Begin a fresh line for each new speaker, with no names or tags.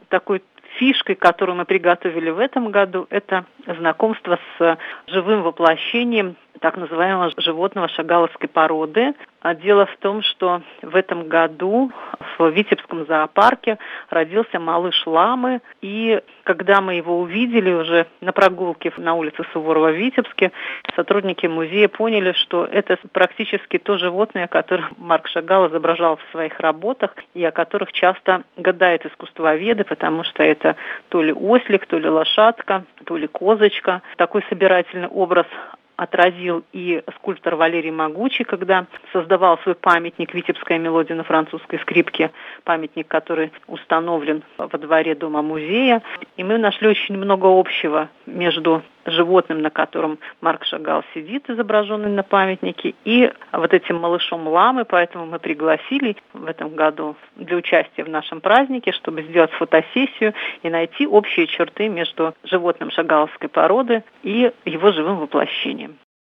такой фишкой, которую мы приготовили в этом году, это знакомство с живым воплощением так называемого животного шагаловской породы. Дело в том, что в этом году в Витебском зоопарке родился малыш ламы, и когда мы его увидели уже на прогулке на улице Суворова в Витебске, сотрудники музея поняли, что это практически то животное, которое Марк Шагал изображал в своих работах, и о которых часто гадают искусствоведы, потому что это то ли ослик, то ли лошадка, то ли козочка. Такой собирательный образ отразил и скульптор Валерий Могучий, когда создавал свой памятник «Витебская мелодия» на французской скрипке, памятник, который установлен во дворе дома-музея. И мы нашли очень много общего между животным, на котором Марк Шагал сидит, изображенный на памятнике, и вот этим малышом ламы, поэтому мы пригласили в этом году для участия в нашем празднике, чтобы сделать фотосессию и найти общие черты между животным шагаловской породы и его живым воплощением.